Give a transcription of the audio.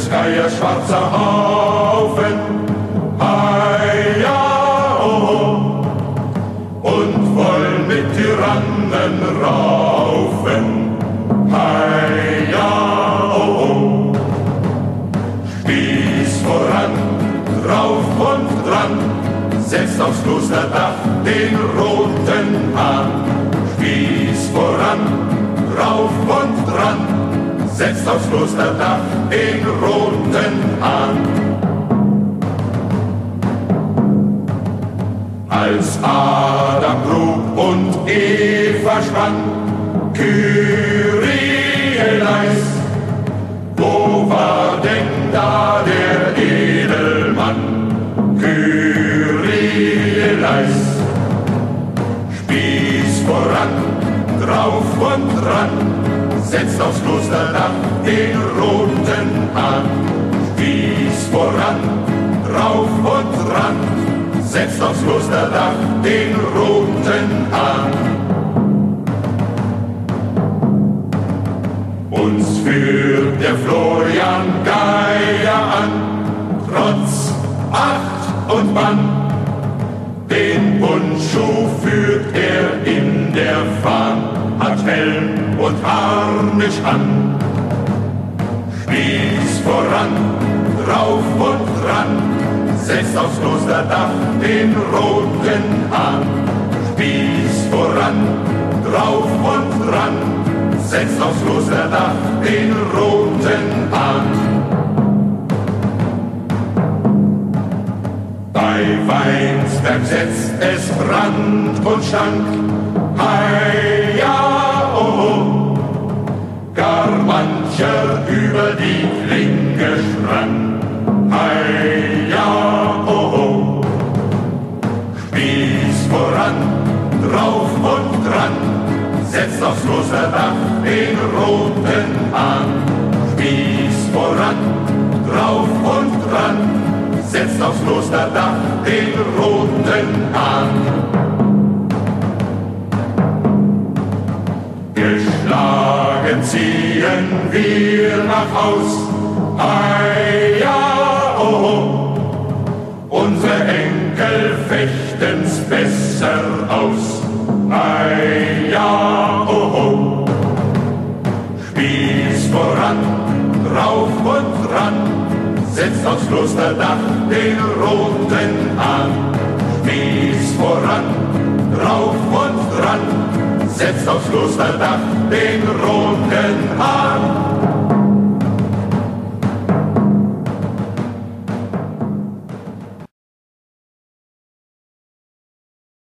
des Geiers schwarzer Haufen, heia, oh, und wollen mit Tyrannen raufen, heia, oh, Spieß voran, drauf und dran, setzt aufs Klosterdach den roten Hahn. Spieß voran, drauf und dran, setzt aufs Klosterdach den roten Hahn. Als Adam grub und Eva spann, Kyrie eleis, wo war denn da der Edelmann? Kyrie eleis. Spieß voran, drauf und dran, setzt aufs Klosterdach den roten Hahn. Spieß voran, drauf und dran, setzt aufs Klosterdach den roten Hahn. Uns führt der Florian Geier an, trotz Acht und Bann. Den Bundschuh führt er in der Fahn, hat Helm und Harnisch an. Spieß voran, drauf und dran, setzt aufs Klosterdach den roten Hahn. Spieß voran, drauf und dran, setzt aufs Klosterdach den roten Hahn. Bei Weinsberg setzt es Brand und Stank, heia, oh, gar mancher über die Klinge sprang, heia, oh, Spieß voran, drauf und dran, setzt aufs Klosterdach den roten Hahn. Spieß voran, drauf und dran, setzt aufs Klosterdach den roten Hahn. Geschlagen ziehen wir nach Haus, heia, oh, unsere Enkel fechten's besser aus, heia, oh, Spieß voran, drauf und dran, setzt aufs Klosterdach den roten Hahn. Spieß voran, drauf und dran, setzt aufs Klosterdach den roten Hahn.